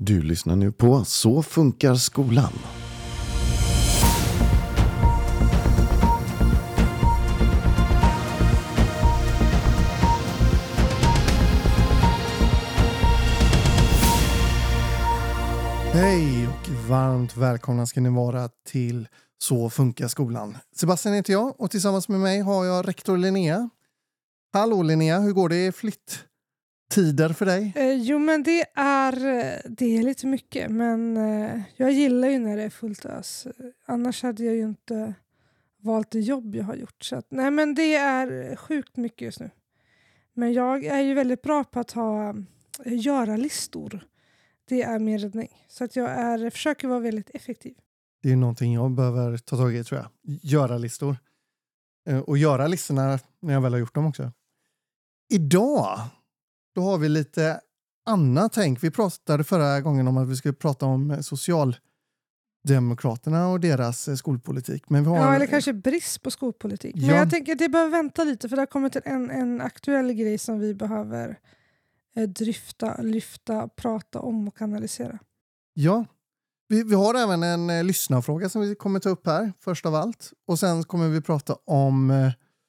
Du lyssnar nu på Så funkar skolan. Hej och varmt välkomna ska ni vara till Så funkar skolan. Sebastian heter jag och tillsammans med mig har jag rektor Linnea. Hallå Linnea, hur går det i flytttider för dig? Jo men det är lite mycket, men jag gillar ju när det är fullt ös. Annars hade jag ju inte valt det jobb jag har gjort. Så att, nej men det är sjukt mycket just nu. Men jag är ju väldigt bra på att göra listor. Det är min räddning. Så att jag försöker vara väldigt effektiv. Det är någonting jag behöver ta tag i tror jag. Göra listor. Och göra listorna när jag väl har gjort dem också. Idag då har vi lite annat tänk. Vi pratade förra gången om att vi skulle prata om Socialdemokraterna och deras skolpolitik. Men vi har... Ja, eller kanske brist på skolpolitik. Men jag tänker att det behöver vänta lite, för det har kommit en aktuell grej som vi behöver lyfta, prata om och analysera. Ja, vi har även en lyssnarfråga som vi kommer ta upp här först av allt. Och sen kommer vi prata om...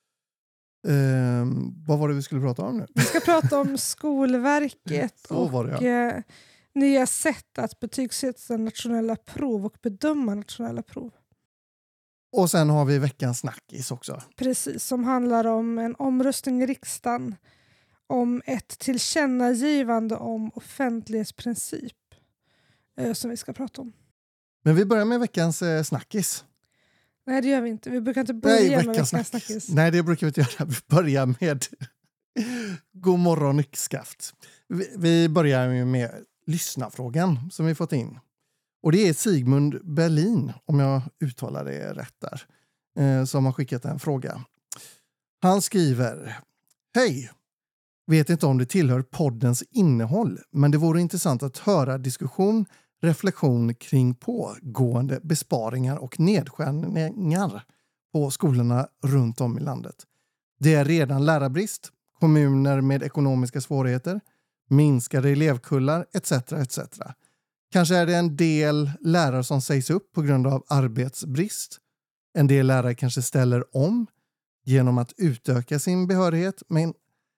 vad var det vi skulle prata om nu? Vi ska prata om Skolverket och nya sätt att betygsätta nationella prov och bedöma nationella prov. Och sen har vi veckans snackis också. Precis, som handlar om en omröstning i riksdagen om ett tillkännagivande om offentlighetsprincip som vi ska prata om. Men vi börjar med veckans snackis. Nej, det gör vi inte. Vi brukar inte börja med veckans snackis. Nej, det brukar vi inte göra. Vi börjar med God morgon yxskaft. Vi börjar med lyssnarfrågan som vi fått in. Och det är Sigmund Berlin, om jag uttalar det rätt där, som har skickat en fråga. Han skriver: Hej! Vet inte om det tillhör poddens innehåll, men det vore intressant att höra reflektion kring pågående besparingar och nedskärningar på skolorna runt om i landet. Det är redan lärarbrist, kommuner med ekonomiska svårigheter, minskade elevkullar etc. etc. Kanske är det en del lärare som sägs upp på grund av arbetsbrist. En del lärare kanske ställer om genom att utöka sin behörighet, men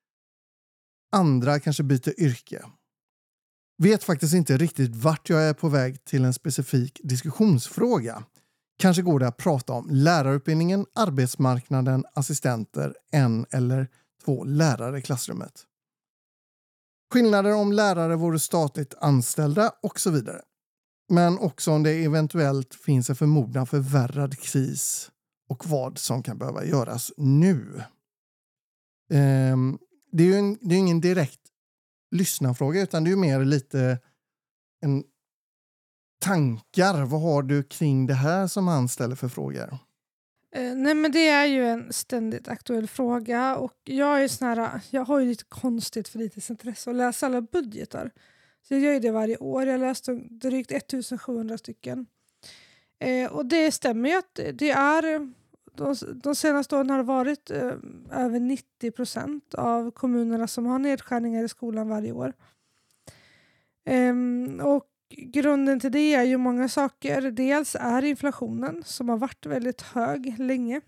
andra kanske byter yrke. Vet faktiskt inte riktigt vart jag är på väg till en specifik diskussionsfråga. Kanske går det att prata om lärarutbildningen, arbetsmarknaden, assistenter, 1 eller 2 lärare i klassrummet. Skillnader om lärare vore statligt anställda och så vidare. Men också om det eventuellt finns en förmodan förvärrad kris och vad som kan behöva göras nu. Det är ju ingen direkt lyssnarfråga, utan det är ju mer lite en tankar. Vad har du kring det här som han ställer för frågor? Nej, men det är ju en ständigt aktuell fråga, och jag har ju lite konstigt fritidsintresse att läsa alla budgetar. Så jag gör ju det varje år. Jag läste drygt 1700 stycken. Och det stämmer ju att det är... De senaste åren har det varit över 90% av kommunerna som har nedskärningar i skolan varje år. Och grunden till det är ju många saker. Dels är inflationen som har varit väldigt hög länge.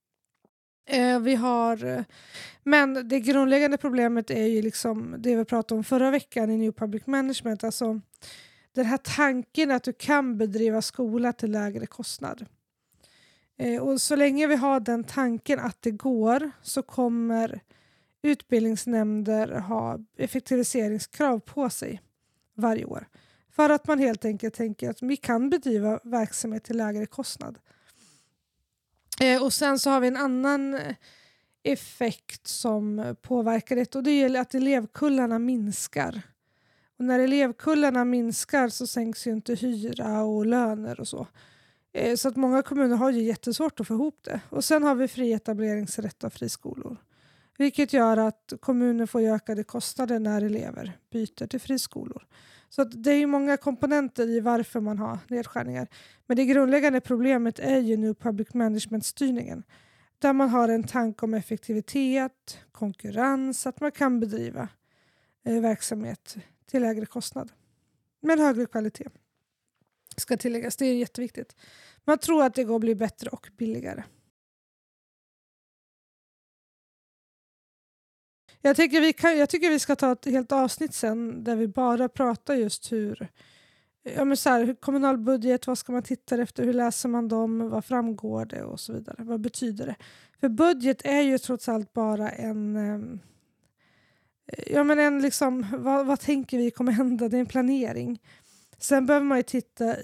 Men det grundläggande problemet är ju liksom det vi pratade om förra veckan i New Public Management. Alltså den här tanken att du kan bedriva skola till lägre kostnad. Och så länge vi har den tanken att det går, så kommer utbildningsnämnder ha effektiviseringskrav på sig varje år. För att man helt enkelt tänker att vi kan bedriva verksamhet till lägre kostnad. Och sen så har vi en annan effekt som påverkar det, och det är att elevkullarna minskar. Och när elevkullarna minskar så sänks ju inte hyra och löner och så. Så att många kommuner har ju jättesvårt att få ihop det. Och sen har vi fri etableringsrätt av friskolor. Vilket gör att kommuner får ökade kostnader när elever byter till friskolor. Så att det är ju många komponenter i varför man har nedskärningar. Men det grundläggande problemet är ju nu public management-styrningen. Där man har en tanke om effektivitet, konkurrens, att man kan bedriva verksamhet till lägre kostnad. med högre kvalitet. Ska tilläggas, det är jätteviktigt. Man tror att det går att bli bättre och billigare. Jag tycker vi ska ta ett helt avsnitt sen där vi bara pratar just hur kommunal budget, vad ska man titta efter, hur läser man dem, vad framgår det och så vidare. Vad betyder det? För budget är ju trots allt bara vad tänker vi kommer hända? Det är en planering. Sen behöver man ju titta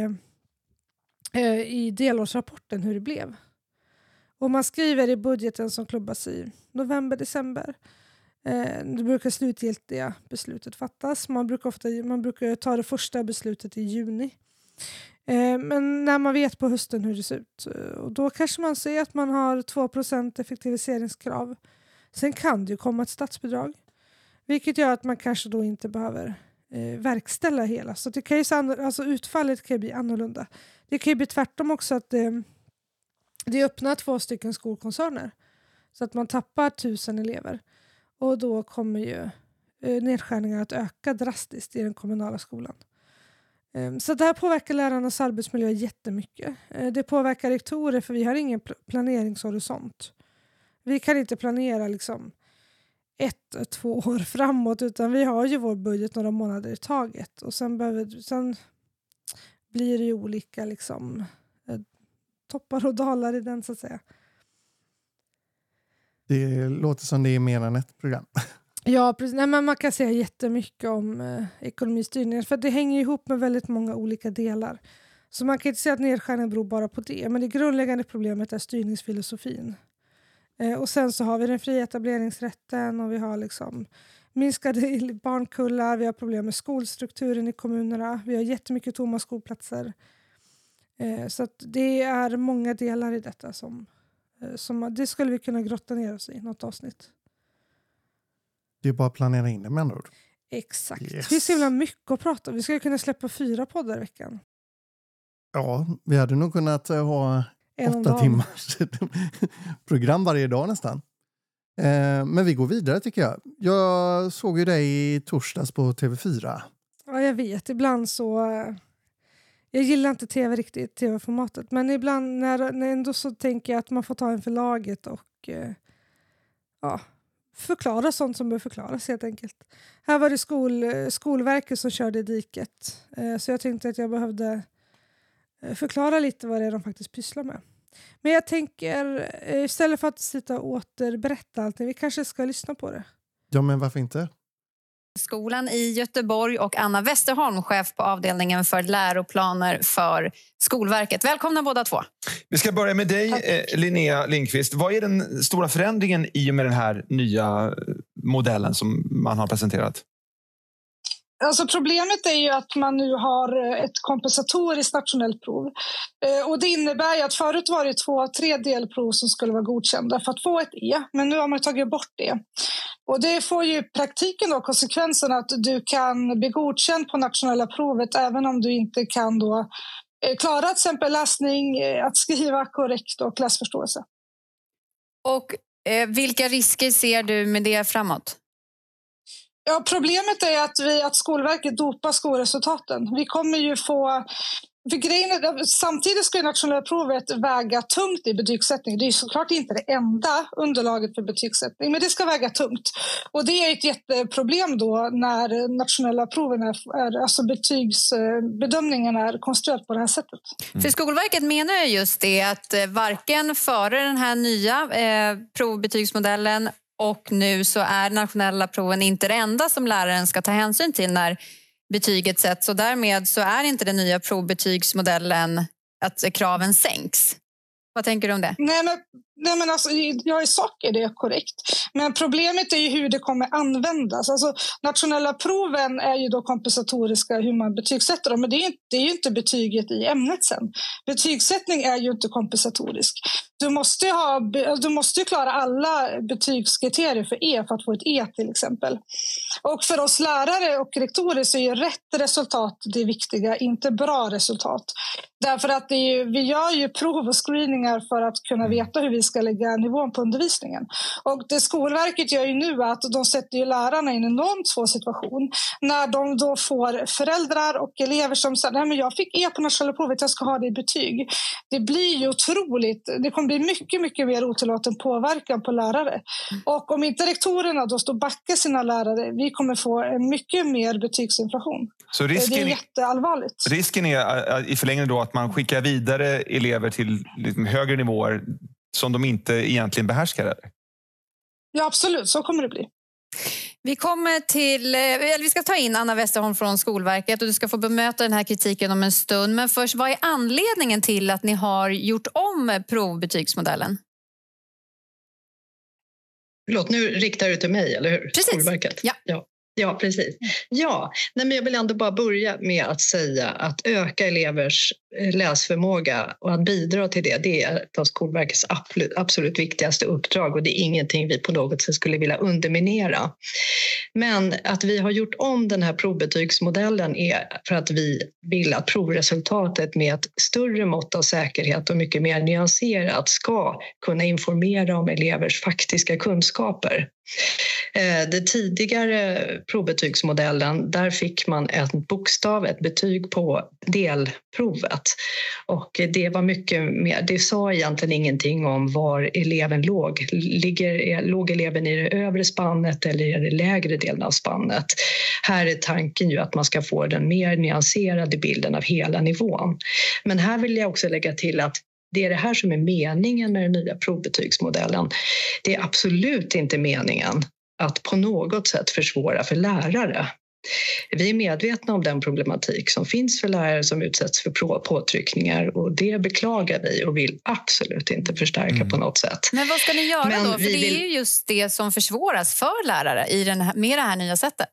i delårsrapporten hur det blev. Och man skriver i budgeten som klubbas i november, december. Det brukar slutgiltiga beslutet fattas. Man brukar ta det första beslutet i juni. Men när man vet på hösten hur det ser ut. Och då kanske man ser att man har 2% effektiviseringskrav. Sen kan det ju komma ett statsbidrag. Vilket gör att man kanske då inte behöver verkställa hela. Så det kan ju, utfallet kan ju bli annorlunda. Det kan ju bli tvärtom också att det öppnar 2 stycken skolkoncerner. Så att man tappar 1000 elever. Och då kommer ju nedskärningar att öka drastiskt i den kommunala skolan. Så det här påverkar lärarnas arbetsmiljö jättemycket. Det påverkar rektorer för vi har ingen planeringshorisont. Vi kan inte planera 1-2 år framåt utan vi har ju vår budget några månader i taget. Och sen blir det ju olika toppar och dalar i den så att säga. Det låter som det är mer än ett program. Ja, precis. Nej, men man kan säga jättemycket om ekonomistyrningen för det hänger ihop med väldigt många olika delar. Så man kan inte säga att nedskärningen beror bara på det. Men det grundläggande problemet är styrningsfilosofin. Och sen så har vi den fria etableringsrätten och vi har minskade barnkullar. Vi har problem med skolstrukturen i kommunerna. Vi har jättemycket tomma skolplatser. Så att det är många delar i detta som det skulle vi kunna grotta ner oss i något avsnitt. Det är bara att planera in det med andra ord. Exakt. Yes. Det är så himla mycket att prata om. Vi skulle kunna släppa 4 poddar i veckan. Ja, vi hade nog kunnat ha 8 timmars program varje dag nästan. Men vi går vidare tycker jag. Jag såg ju dig i torsdags på TV4. Ja, jag vet. Ibland så... Jag gillar inte tv riktigt, tv-formatet. Men ibland när ändå så tänker jag att man får ta en för laget och förklara sånt som behöver förklaras helt enkelt. Här var det Skolverket som körde i diket. Så jag tänkte att jag behövde förklara lite vad det är de faktiskt pysslar med. Men jag tänker, istället för att sitta och återberätta allting, vi kanske ska lyssna på det. Ja, men varför inte? Skolan i Göteborg och Anna Westerholm, chef på avdelningen för läroplaner för Skolverket. Välkomna båda två. Vi ska börja med dig, Linnea Lindqvist. Vad är den stora förändringen i och med den här nya modellen som man har presenterat? Alltså problemet är ju att man nu har ett kompensatoriskt nationellt prov. Och det innebär ju att förut var det 2-3 delprov som skulle vara godkända för att få ett E. Men nu har man tagit bort det. Och det får ju i praktiken då konsekvensen att du kan bli godkänd på nationella provet även om du inte kan då klara till exempel läsning, att skriva korrekt och läsförståelse. Och vilka risker ser du med det framåt? Ja, problemet är att Skolverket dopar skolresultaten. Vi kommer ju få... För grejen, samtidigt ska nationella provet väga tungt i betygssättning. Det är ju såklart inte det enda underlaget för betygssättning, men det ska väga tungt. Och det är ett jätteproblem då när nationella proven alltså betygsbedömningen är konstruerad på det här sättet. För Skolverket menar ju just det att varken före den här nya provbetygsmodellen och nu så är nationella proven inte det enda som läraren ska ta hänsyn till när betyget sätts. Så därmed så är inte den nya provbetygsmodellen att kraven sänks. Vad tänker du om det? Nej men alltså, jag i sak är det korrekt. Men problemet är ju hur det kommer användas. Alltså, nationella proven är ju då kompensatoriska hur man betygsätter dem. Men det är ju inte betyget i ämnet sen. Betygssättning är ju inte kompensatorisk. Du måste ju klara alla betygskriterier för E för att få ett E till exempel. Och för oss lärare och rektorer så är ju rätt resultat det viktiga, inte bra resultat. Därför att vi gör ju prov och screeningar för att kunna veta hur vi vi ska lägga nivån på undervisningen. Och det Skolverket gör ju nu är att de sätter ju lärarna i en enormt svår situation när de då får föräldrar och elever som säger nej men jag fick E på nationella provet, jag ska ha det i betyg. Det blir ju otroligt, det kommer bli mycket, mycket mer otillåten påverkan på lärare. Och om inte rektorerna då står backa sina lärare, vi kommer få en mycket mer betygsinflation. Så det är jätteallvarligt. Risken är i förlängningen då att man skickar vidare elever till liksom högre nivåer som de inte egentligen behärskar? Eller? Ja, absolut. Så kommer det bli. Vi ska ta in Anna Westerholm från Skolverket och du ska få bemöta den här kritiken om en stund. Men först, vad är anledningen till att ni har gjort om provbetygsmodellen? Förlåt, nu riktar du till mig, eller hur? Precis. Skolverket. Ja, precis. Men jag vill ändå bara börja med att säga att öka elevers läsförmåga och att bidra till det är ett av Skolverkets absolut viktigaste uppdrag och det är ingenting vi på något sätt skulle vilja underminera. Men att vi har gjort om den här provbetygsmodellen är för att vi vill att provresultatet med ett större mått av säkerhet och mycket mer nyanserat ska kunna informera om elevers faktiska kunskaper. Det tidigare provbetygsmodellen, där fick man ett betyg på delprovet och det var mycket mer, det sa egentligen ingenting om var eleven låg. Låg eleven i det övre spannet eller i den lägre delen av spannet? Här är tanken ju att man ska få den mer nyanserade bilden av hela nivån. Men här vill jag också lägga till att det är det här som är meningen med den nya provbetygsmodellen. Det är absolut inte meningen att på något sätt försvåra för lärare. Vi är medvetna om den problematik som finns för lärare som utsätts för påtryckningar och det beklagar vi och vill absolut inte förstärka på något sätt. Men vad ska ni göra då? För det är ju just det som försvåras för lärare med det här nya sättet.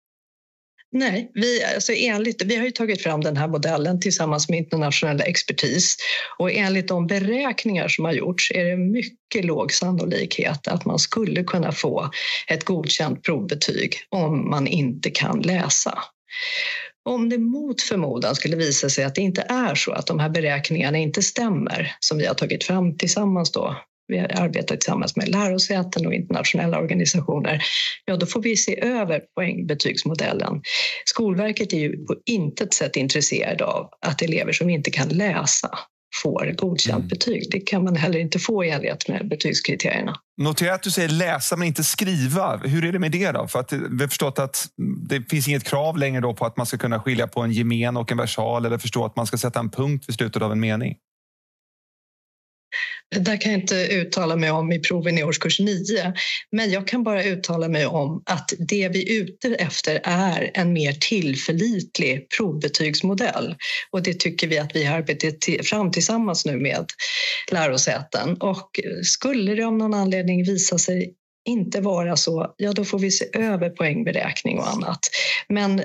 Nej, vi har ju tagit fram den här modellen tillsammans med internationella expertis och enligt de beräkningar som har gjorts är det mycket låg sannolikhet att man skulle kunna få ett godkänt provbetyg om man inte kan läsa. Om det mot förmodan skulle visa sig att det inte är så, att de här beräkningarna inte stämmer som vi har tagit fram tillsammans då, vi har arbetat tillsammans med lärosäten och internationella organisationer, ja då får vi se över poängbetygsmodellen. Skolverket är ju på intet sätt intresserad av att elever som inte kan läsa får godkänt betyg. Det kan man heller inte få i enlighet med betygskriterierna. Notera att du säger läsa men inte skriva. Hur är det med det då? För att vi har förstått att det finns inget krav längre då på att man ska kunna skilja på en gemen och en versal eller förstå att man ska sätta en punkt vid slutet av en mening. Det där kan jag inte uttala mig om i proven i årskurs 9. Men jag kan bara uttala mig om att det vi är ute efter är en mer tillförlitlig provbetygsmodell. Och det tycker vi att vi har arbetat fram tillsammans nu med lärosäten. Och skulle det av någon anledning visa sig inte vara så, ja då får vi se över poängberäkning och annat. Men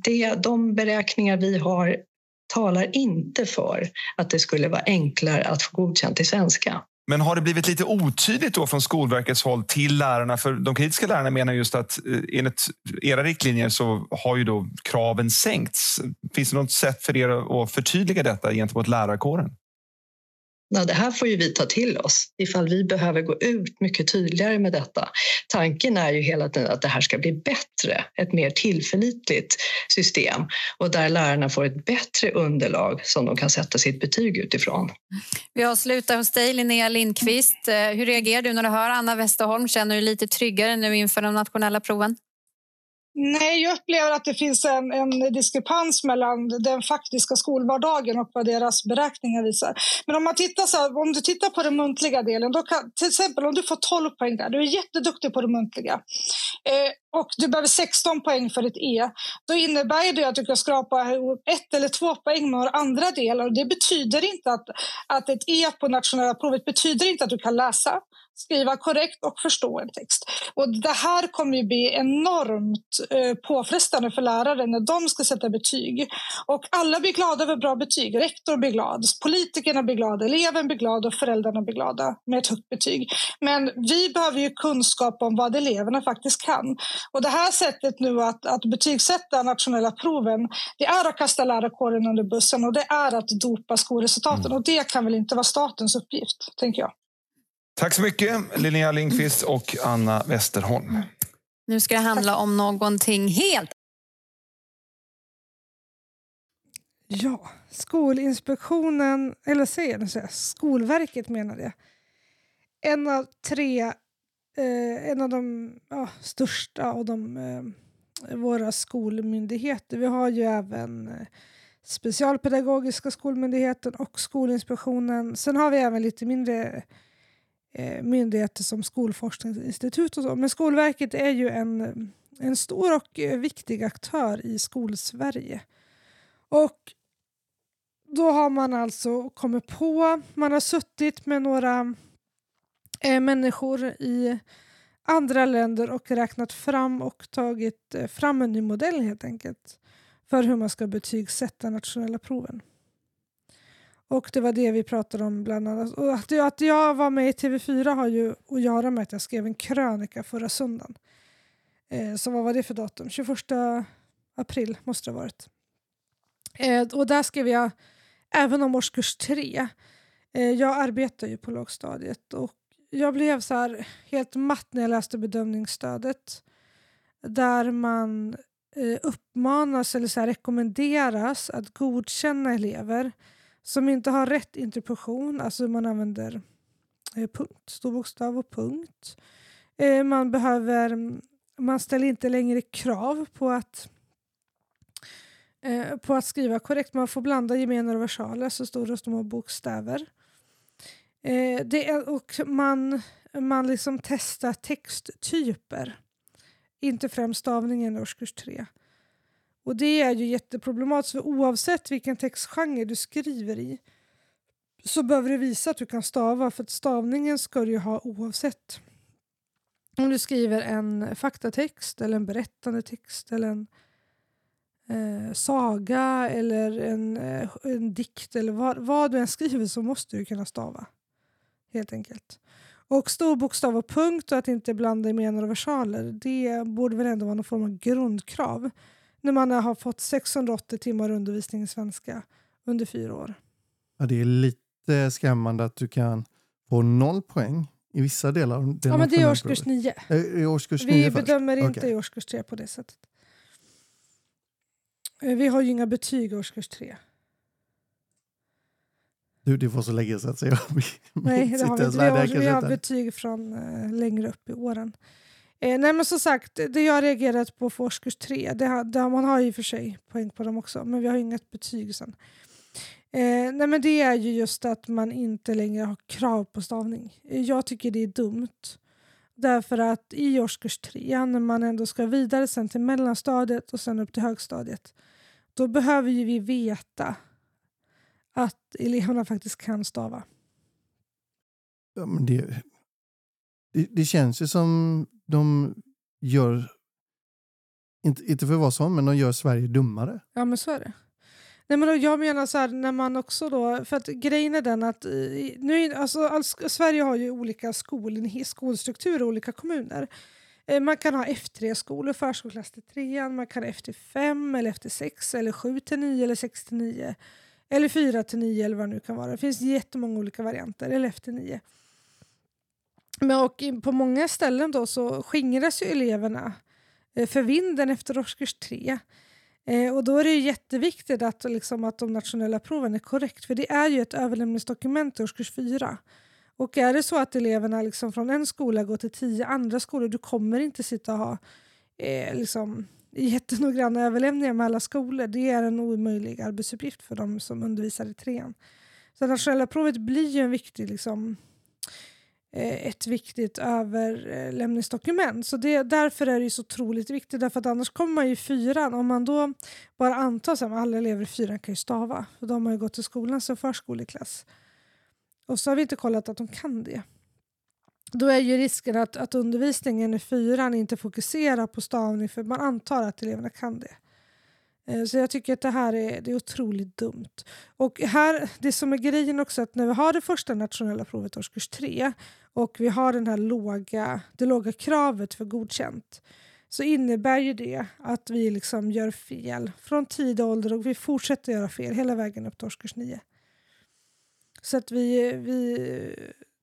de beräkningar vi har talar inte för att det skulle vara enklare att få godkänt i svenska. Men har det blivit lite otydligt då från Skolverkets håll till lärarna? För de kritiska lärarna menar just att enligt era riktlinjer så har ju då kraven sänkts. Finns det något sätt för er att förtydliga detta gentemot lärarkåren? Ja, det här får ju vi ta till oss ifall vi behöver gå ut mycket tydligare med detta. Tanken är ju hela tiden att det här ska bli bättre, ett mer tillförlitligt system och där lärarna får ett bättre underlag som de kan sätta sitt betyg utifrån. Vi avslutar hos dig, Linnea Lindqvist. Hur reagerar du när du hör Anna Westerholm? Känner du dig lite tryggare nu inför de nationella proven? Nej, jag upplever att det finns en diskrepans mellan den faktiska skolvardagen och vad deras beräkningar visar. Men om du tittar på den muntliga delen, då kan, till exempel om du får 12 poäng där, du är jätteduktig på det muntliga och du behöver 16 poäng för ett E, då innebär det att du kan skrapa 1 eller 2 poäng med andra delar. Det betyder inte att ett E på nationella provet betyder inte att du kan läsa, skriva korrekt och förstå en text. Och det här kommer ju bli enormt påfrestande för lärare när de ska sätta betyg. Och alla blir glada över bra betyg. Rektor blir glad, politikerna blir glada, eleven blir glad och föräldrarna blir glada med ett högt betyg. Men vi behöver ju kunskap om vad eleverna faktiskt kan. Och det här sättet nu att betygsätta nationella proven, det är att kasta lärarkåren under bussen och det är att dopa skolresultaten. Och det kan väl inte vara statens uppgift, tänker jag. Tack så mycket Linnea Lindqvist och Anna Westerholm. Nu ska det handla om någonting helt. Ja, Skolinspektionen, eller Skolverket menar jag. En av de största av våra skolmyndigheter. Vi har ju även Specialpedagogiska skolmyndigheten och Skolinspektionen. Sen har vi även lite mindre myndigheter som Skolforskningsinstitut och så. Men Skolverket är ju en stor och viktig aktör i Skolsverige. Och då har man alltså kommit på, man har suttit med några människor i andra länder och räknat fram och tagit fram en ny modell helt enkelt för hur man ska betygsätta nationella proven. Och det var det vi pratade om bland annat. Och att jag var med i TV4 har ju att göra med att jag skrev en krönika förra söndagen. Så vad var det för datum? 21 april måste det ha varit. Och där skrev jag även om årskurs 3. Jag arbetar ju på lågstadiet och jag blev så här helt matt när jag läste bedömningsstödet. Där man uppmanas eller så här rekommenderas att godkänna elever som inte har rätt interpunktion, alltså man använder punkt, stor bokstav och punkt. Man ställer inte längre krav på att skriva korrekt. Man får blanda gemener och versaler, så stora och små bokstäver. Och man liksom testar texttyper, inte främst stavningen i årskurs 3. Och det är ju jätteproblematiskt, för oavsett vilken textgenre du skriver i så behöver du visa att du kan stava, för att stavningen ska du ju ha oavsett. Om du skriver en faktatext eller en berättande text eller en saga eller en dikt eller vad du än skriver, så måste du kunna stava. Helt enkelt. Och stor bokstav och punkt och att inte blanda i menar och versaler, det borde väl ändå vara någon form av grundkrav när man har fått 680 timmar undervisning i svenska under 4 år. Ja, det är lite skrämmande att du kan få 0 poäng i vissa delar. Ja, men det är årskurs 9. Årskurs 9 Vi bedömer inte i årskurs 3 på det sättet. Vi har ju inga betyg i årskurs 3. Du får så länge så att säga. Nej, det har vi inte. Vi har betyg från längre upp i åren. Nej, men som sagt, det jag reagerat på för årskurs 3, man har ju för sig poäng på dem också, men vi har inget betyg sen. Nej, men det är ju just att man inte längre har krav på stavning. Jag tycker det är dumt. Därför att i årskurs 3, när man ändå ska vidare sen till mellanstadiet och sen upp till högstadiet, då behöver ju vi veta att eleverna faktiskt kan stava. Ja, men det känns ju som de gör, inte för vad som, men de gör Sverige dummare. Ja, men så är det. Nej, men jag menar så här, när man också då, för att grejen är den att Sverige har ju olika skolstrukturer i olika kommuner. Man kan ha F3-skolor, förskoleklass till 3, man kan ha F5 eller F6 eller 7-9 eller 6-9 eller 4-9 eller vad det nu kan vara. Det finns jättemånga olika varianter, eller F9. Men på många ställen då så skingras ju eleverna för vinden efter årskurs 3. Och då är det ju jätteviktigt att de nationella proven är korrekt, för det är ju ett överlämningsdokument i årskurs 4. Och är det så att eleverna från en skola går till 10 andra skolor, du kommer inte sitta och ha jättenoggranna överlämningar med alla skolor. Det är en omöjlig arbetsuppgift för de som undervisar i 3:an. Så det nationella provet blir ju en viktig ett viktigt överlämningsdokument. Så därför är det ju så otroligt viktigt. Därför att annars kommer man ju i 4:an. Om man då bara antar att alla elever i 4:an kan ju stava. För de har ju gått till skolan som förskoleklass. Och så har vi inte kollat att de kan det. Då är ju risken att undervisningen i 4:an inte fokuserar på stavning. För man antar att eleverna kan det. Så jag tycker att det här är otroligt dumt. Och här, det som är grejen också, att när vi har det första nationella provet årskurs 3 och vi har det låga kravet för godkänt, så innebär ju det att vi gör fel från tidig ålder och vi fortsätter göra fel hela vägen upp till årskurs 9. Så att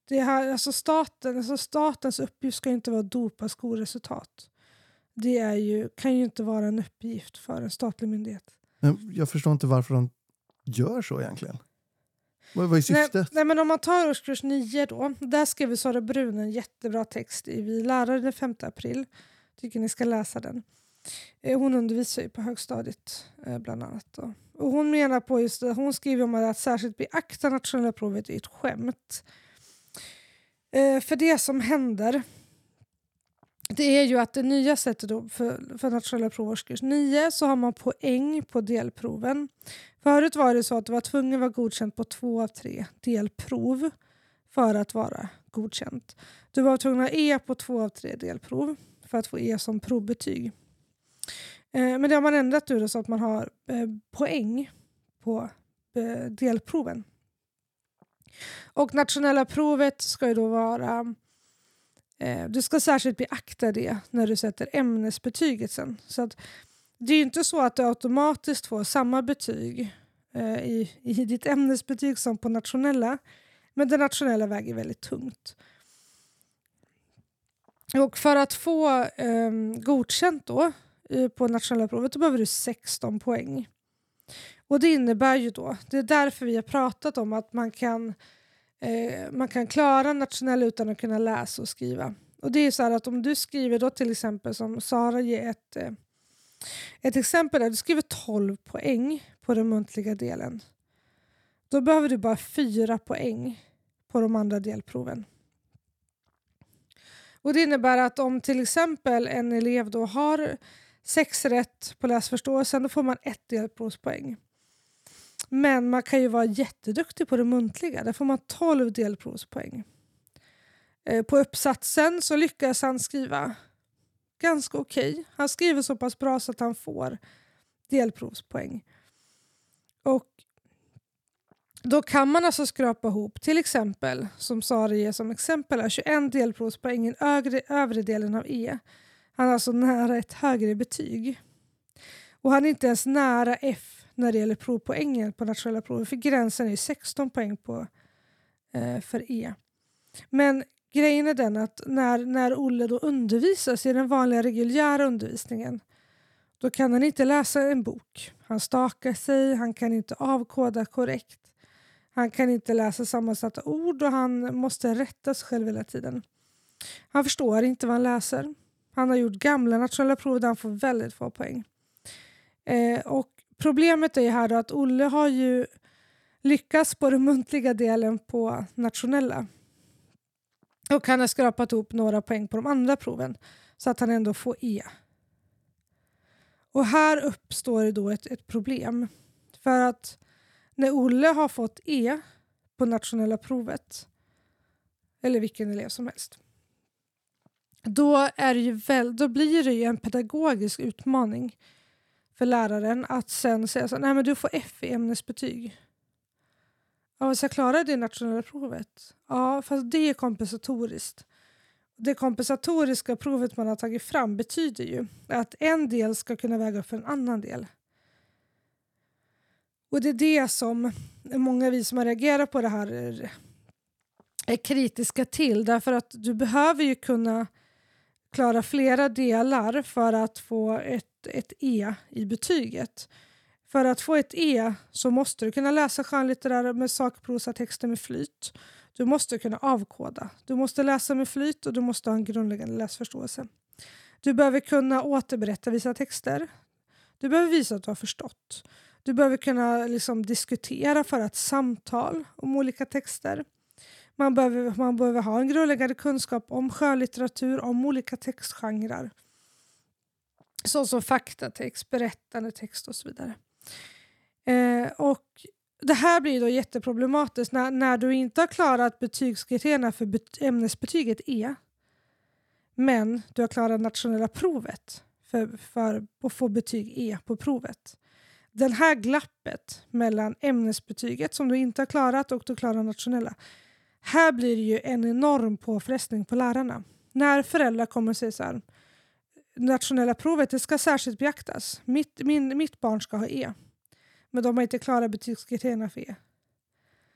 Det här, alltså statens uppgift ska inte vara att dopa skolresultat. Det kan ju inte vara en uppgift för en statlig myndighet. Men jag förstår inte varför de gör så egentligen. Vad är syftet? Nej, men om man tar årskurs 9 då. Där skrev Sara Brun en jättebra text i Vi lärare den 5 april. Tycker ni ska läsa den. Hon undervisar ju på högstadiet bland annat. Då. Och hon menar på just det. Hon skriver om att särskilt beakta nationella provet är ett skämt. För det som händer, det är ju att det nya sättet då för nationella prov årskurs 9 så har man poäng på delproven. Förut var det så att du var tvungen att vara godkänd på 2 av 3 delprov för att vara godkänt. Du var tvungen att ha E på 2 av 3 delprov för att få E som provbetyg. Men det har man ändrat nu så att man har poäng på delproven. Och nationella provet ska ju då vara... du ska särskilt beakta det när du sätter ämnesbetyget sen. Så att det är ju inte så att du automatiskt får samma betyg i ditt ämnesbetyg som på nationella. Men det nationella väger väldigt tungt. Och för att få godkänt då på nationella provet då behöver du 16 poäng. Och det innebär ju då, det är därför vi har pratat om att man kan klara nationella utan att kunna läsa och skriva. Och det är så här att om du skriver då till exempel som Sara ger ett exempel där du skriver 12 poäng på den muntliga delen. Då behöver du bara 4 poäng på de andra delproven. Och det innebär att om till exempel en elev då har 6 rätt på läsförståelsen då får man 1 delprovspoäng. Men man kan ju vara jätteduktig på det muntliga. Där får man 12 delprovspoäng. På uppsatsen så lyckas han skriva ganska okej. Han skriver så pass bra så att han får delprovspoäng. Och då kan man alltså skrapa ihop till exempel, som Sara ger som exempel, 21 delprovspoäng i övre delen av E. Han är alltså nära ett högre betyg. Och han är inte ens nära F när det gäller provpoängen på nationella provet. För gränsen är 16 poäng för E. Men grejen är den att när Olle då undervisas i den vanliga reguljära undervisningen då kan han inte läsa en bok. Han stakar sig, han kan inte avkoda korrekt. Han kan inte läsa sammansatta ord och han måste rätta sig själv hela tiden. Han förstår inte vad han läser. Han har gjort gamla nationella prov där han får väldigt få poäng. Och problemet är här då att Olle har ju lyckats på den muntliga delen på nationella. Och han har skrapat ihop några poäng på de andra proven så att han ändå får E. Och här uppstår det då ett problem. För att när Olle har fått E på nationella provet, eller vilken elev som helst, då blir det ju en pedagogisk utmaning för läraren att sen säga så, nej men du får F i ämnesbetyg. Ja, så jag klarar det nationella provet. Ja, fast det är kompensatoriskt. Det kompensatoriska provet man har tagit fram betyder ju att en del ska kunna väga upp för en annan del. Och det är det som många vi som har reagerat på det här är kritiska till. Därför att du behöver ju kunna klara flera delar för att få ett E i betyget. För att få ett E så måste du kunna läsa skönlitterära med sakprosatexter med flyt. Du måste kunna avkoda. Du måste läsa med flyt och du måste ha en grundläggande läsförståelse. Du behöver kunna återberätta vissa texter. Du behöver visa att du har förstått. Du behöver kunna diskutera för ett samtal om olika texter. Man behöver ha en grundläggande kunskap om skönlitteratur, om olika textgenrer. Såsom faktatext, berättande text och så vidare. Och det här blir då jätteproblematiskt när du inte har klarat betygskriterierna för ämnesbetyget E. Men du har klarat nationella provet för att få betyg E på provet. Den här glappet mellan ämnesbetyget som du inte har klarat och du klarar nationella. Här blir det ju en enorm påfrestning på lärarna. När föräldrar kommer att säga så här, nationella provet det ska särskilt beaktas. Mitt barn ska ha E. Men de har inte klarat betygskriterierna för E.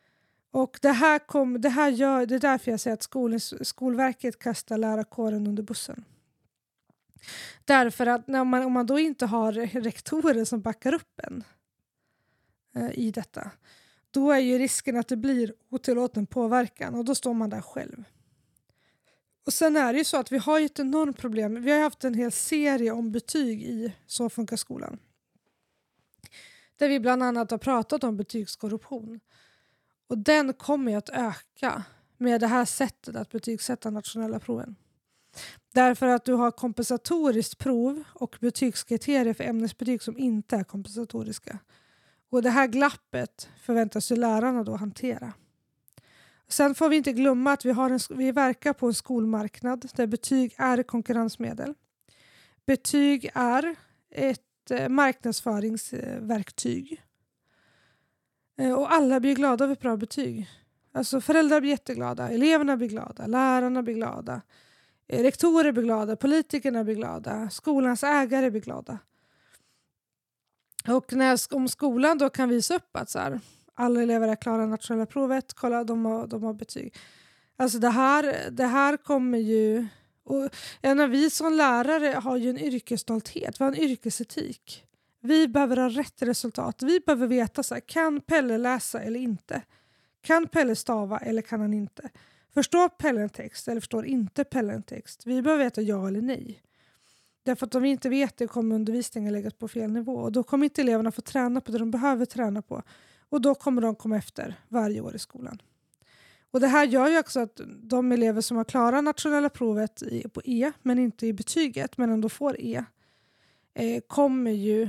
Och det är därför jag säger att Skolverket kastar lärarkåren under bussen. Därför att om man då inte har rektorer som backar upp en i detta, då är ju risken att det blir otillåten påverkan och då står man där själv. Och sen är det ju så att vi har ju ett enormt problem. Vi har haft en hel serie om betyg i Så funkar skolan. Där vi bland annat har pratat om betygskorruption. Och den kommer ju att öka med det här sättet att betygsätta nationella proven. Därför att du har kompensatoriskt prov och betygskriterier för ämnesbetyg som inte är kompensatoriska. Och det här glappet förväntas ju lärarna då hantera. Sen får vi inte glömma att vi verkar på en skolmarknad där betyg är konkurrensmedel. Betyg är ett marknadsföringsverktyg. Och alla blir glada över bra betyg. Alltså föräldrar blir jätteglada, eleverna blir glada, lärarna blir glada, rektorer blir glada, politikerna blir glada, skolans ägare blir glada. Och om skolan då kan visa upp att så här, alla elever är klara nationella provet, kolla de har betyg. Alltså det här kommer ju... Och vi som lärare har ju en yrkesstolthet, vi har en yrkesetik. Vi behöver ha rätt resultat. Vi behöver veta så här, kan Pelle läsa eller inte? Kan Pelle stava eller kan han inte? Förstår Pelle en text eller förstår inte Pelle en text? Vi behöver veta ja eller nej. Därför att om vi inte vet det kommer undervisningen läggas på fel nivå. Och då kommer inte eleverna få träna på det de behöver träna på. Och då kommer de komma efter varje år i skolan. Och det här gör ju också att de elever som har klarat nationella provet på E, men inte i betyget, men ändå får E, kommer ju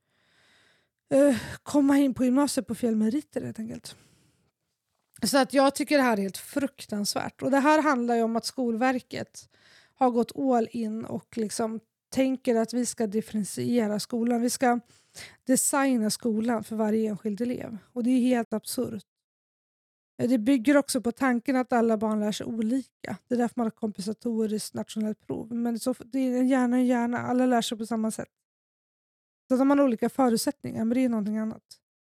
komma in på gymnasiet på fel meriter helt enkelt. Så att jag tycker det här är helt fruktansvärt. Och det här handlar ju om att Skolverket har gått all in och liksom tänker att vi ska differentiera skolan. Vi ska designa skolan för varje enskild elev. Och det är helt absurt. Det bygger också på tanken att alla barn lär sig olika. Det är därför man har kompensatoriskt nationellt prov. Men det är en hjärna. Alla lär sig på samma sätt. Så att man har olika förutsättningar, men det är någonting annat.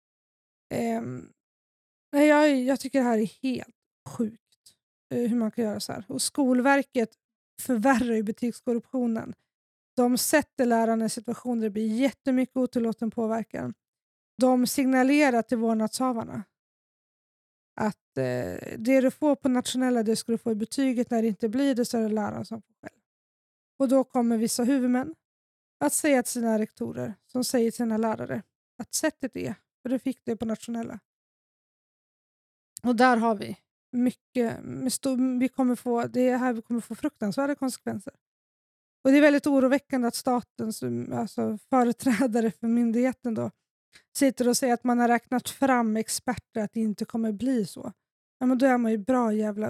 Jag tycker det här är helt sjukt. Hur man kan göra så här. Och Skolverket förvärrar ju betygskorruptionen. De sätter lärarna i situationer där det blir jättemycket otillåten påverkan. De signalerar till vårdnadshavarna att det du får på nationella det ska du få i betyget. När det inte blir det så är det läraren som får själv. Och då kommer vissa huvudmän att säga till sina rektorer som säger till sina lärare att sättet är, för du fick det på nationella. Och där har vi mycket, vi kommer få fruktansvärda konsekvenser. Och det är väldigt oroväckande att statens företrädare för myndigheten då sitter och säger att man har räknat fram experter att det inte kommer bli så. Ja, men då är man ju bra jävla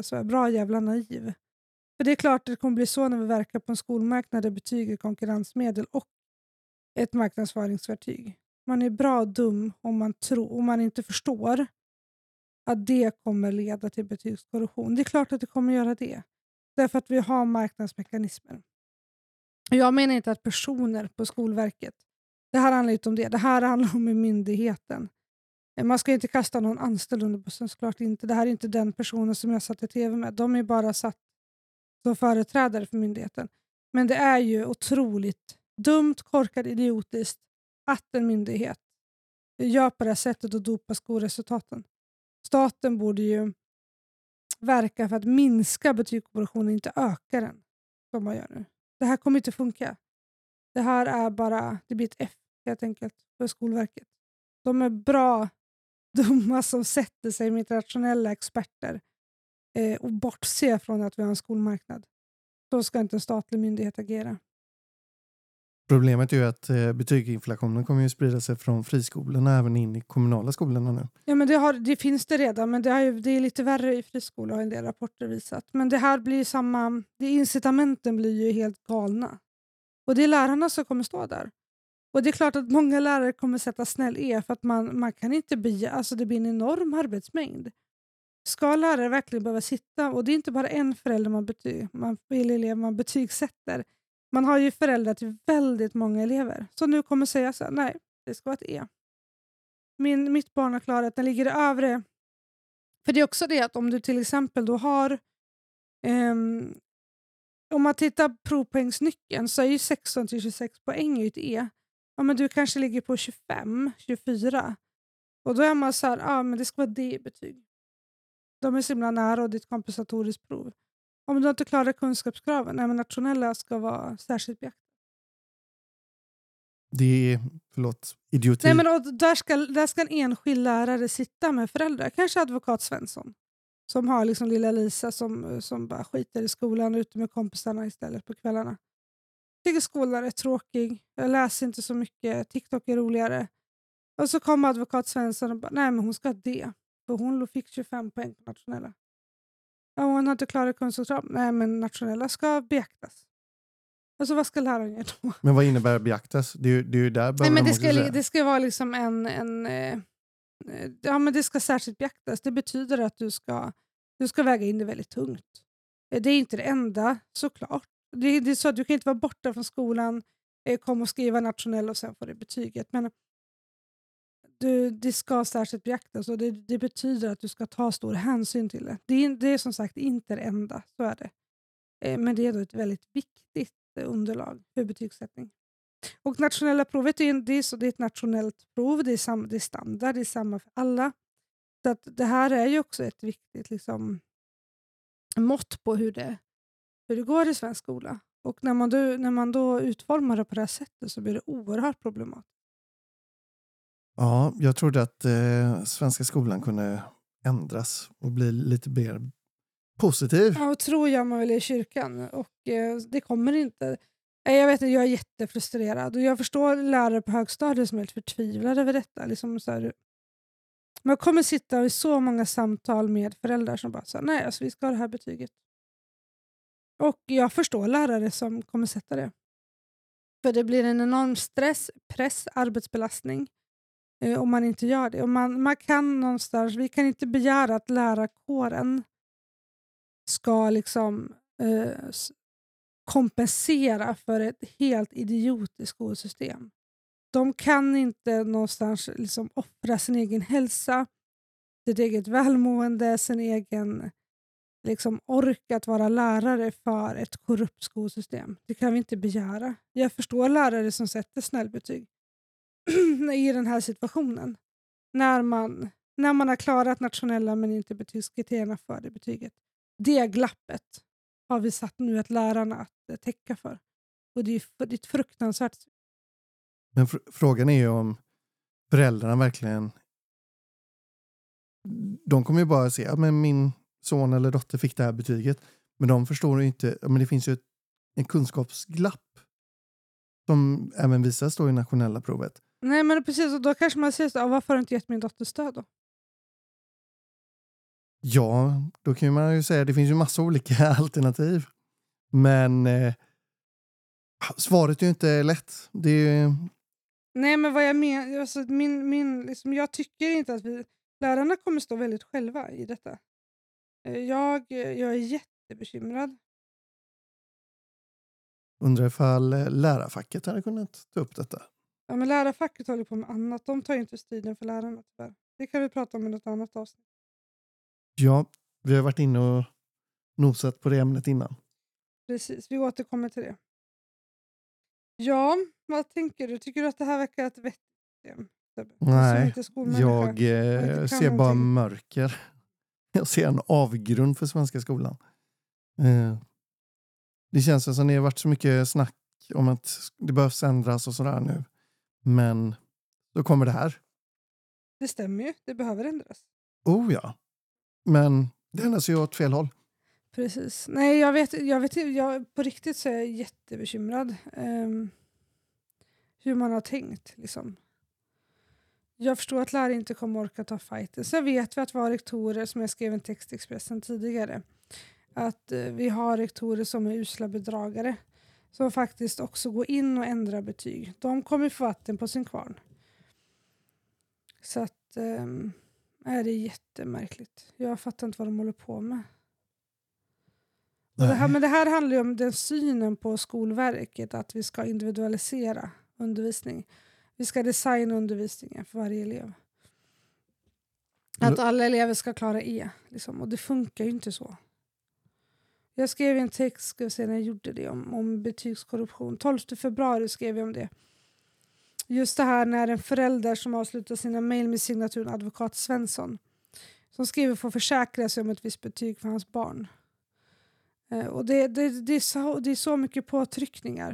naiv. För det är klart att det kommer bli så när vi verkar på en skolmarknad där betyg är konkurrensmedel och ett marknadsföringsverktyg. Man är bra dum om man inte förstår att det kommer leda till betygskorruption. Det är klart att det kommer göra det. Därför att vi har marknadsmekanismer. Jag menar inte att personer på Skolverket, det här handlar inte om det. Det här handlar om myndigheten. Man ska inte kasta någon anställd under bussen, såklart inte. Det här är inte den personen som jag satt i tv med. De är bara satt som företrädare för myndigheten. Men det är ju otroligt dumt, korkat, idiotiskt att en myndighet gör på det här sättet och dopar skolresultaten. Staten borde ju verka för att minska betygskorruptionen, inte öka den som man gör nu. Det här kommer inte funka. Det här är bara, det blir ett F helt enkelt för Skolverket. De är bra dumma som sätter sig med internationella experter och bortser från att vi har en skolmarknad. Så ska inte en statlig myndighet agera. Problemet är ju att betygsinflationen kommer ju sprida sig från friskolorna även in i kommunala skolorna nu. Ja, men det finns det redan, men det är lite värre i friskolor har en del rapporter visat. Men det här blir incitamenten blir ju helt galna. Och det är lärarna som kommer stå där. Och det är klart att många lärare kommer sätta snäll E för att man kan inte det blir en enorm arbetsmängd. Ska lärare verkligen behöva sitta, och det är inte bara en förälder man betygsätter. Man har ju föräldrar till väldigt många elever. Så nu kommer säga så här, nej, det ska vara ett E. Mitt barn har klarat, den ligger i övre För det är också det att om du till exempel då har om man tittar på provpoängsnyckeln så är ju 16-26 poäng ett E. Ja, men du kanske ligger på 25-24. Och då är man så här, men det ska vara D-betyg. De är så himla nära och det är ett kompensatoriskt prov. Om du inte klarar kunskapskraven, men nationella ska vara särskilt beaktade. Det är, idioti. Nej, men där ska en enskild lärare sitta med föräldrar. Kanske advokat Svensson. Som har liksom lilla Lisa som bara skiter i skolan ute med kompisarna istället på kvällarna. Jag tycker skolan är tråkig. Jag läser inte så mycket. TikTok är roligare. Och så kommer advokat Svensson och bara, nej men hon ska ha det. För hon fick 25 poäng på nationella. Ja, hon har inte klarat kunskapskrav. Nej men nationella ska beaktas. Alltså vad ska läraren göra då? Men vad innebär beaktas? Det är ju där nej, men det ska vara liksom ja men det ska särskilt beaktas. Det betyder att du ska väga in det väldigt tungt. Det är inte det enda såklart. Det är så att du kan inte vara borta från skolan, komma och skriva nationell och sen få det betyget. Men det ska särskilt beaktas och det betyder att du ska ta stor hänsyn till det. Det är som sagt inte det enda, så är det. Men det är då ett väldigt viktigt underlag för betygssättning. Och nationella provet det är ett nationellt prov, det är standard, det är samma för alla. Så att det här är ju också ett viktigt liksom, mått på hur det går i svensk skola. Och när man då utformar det på det här sättet så blir det oerhört problematiskt. Ja, jag trodde att svenska skolan kunde ändras och bli lite mer positiv. Ja, och tror jag man vill i kyrkan. Och det kommer inte. Jag vet inte, jag är jättefrustrerad. Och jag förstår lärare på högstadiet som är helt förtvivlade över detta. Liksom så här, man kommer sitta i så många samtal med föräldrar som bara säger nej, alltså vi ska ha det här betyget. Och jag förstår lärare som kommer sätta det. För det blir en enorm stress, press, arbetsbelastning om man inte gör det. Och man kan någonstans, vi kan inte begära att lärarkåren ska liksom kompensera för ett helt idiotiskt skolsystem. De kan inte någonstans liksom offra sin egen hälsa, sitt eget välmående, sin egen liksom ork att vara lärare för ett korrupt skolsystem. Det kan vi inte begära. Jag förstår lärare som sätter snällbetyg i den här situationen. När man har klarat nationella men inte betygskriterierna för det betyget. Det glappet har vi satt nu att lärarna att täcka för. Och det är ett fruktansvärt. Men frågan är ju om föräldrarna verkligen, de kommer ju bara se att min son eller dotter fick det här betyget. Men de förstår ju inte, men det finns ju en kunskapsglapp som även visas då i nationella provet. Nej men precis, och då kanske man säger så, varför har du inte gett min dotter stöd då? Ja, då kan man ju säga att det finns ju massa olika alternativ. Men svaret är ju inte lätt. Det är ju... Nej men vad jag menar, alltså, liksom, jag tycker inte att lärarna kommer stå väldigt själva i detta. Jag är jättebekymrad. Undrar ifall lärarfacket hade kunnat ta upp detta. Ja, men lärarfacket håller på med annat. De tar ju inte striden för lärarna tyvärr. Det kan vi prata om i något annat avsnitt. Ja, vi har varit inne och nosat på det ämnet innan. Precis, vi återkommer till det. Ja, vad tänker du? Tycker du att det här verkar ett vettigt system? Nej, jag ser bara mörker. Jag ser en avgrund för svenska skolan. Det känns som det har varit så mycket snack om att det behövs ändras och sådär nu. Men då kommer det här. Det stämmer ju, det behöver ändras. Oh ja, men det ändras ju åt fel håll. Precis. Nej, jag vet på riktigt så är jag jättebekymrad. Hur man har tänkt liksom. Jag förstår att lärare inte kommer orka ta fighten. Så vet vi att vi har rektorer, som jag skrev en text i Expressen tidigare, att vi har rektorer som är usla bedragare som faktiskt också går in och ändrar betyg. De kommer få vatten på sin kvarn. Så att är det jättemärkligt. Jag fattar inte vad de håller på med. Men det här handlar ju om den synen på Skolverket, att vi ska individualisera undervisning. Vi ska designa undervisningen för varje elev. Att alla elever ska klara E. Liksom. Och det funkar ju inte så. Jag skrev en text, ska jag se när jag gjorde det, om betygskorruption. 12 februari skrev jag om det. Just det här när en förälder som avslutar sina mejl med signaturen advokat Svensson, som skriver för att försäkra sig om ett visst betyg för hans barn. Och det är så mycket påtryckningar.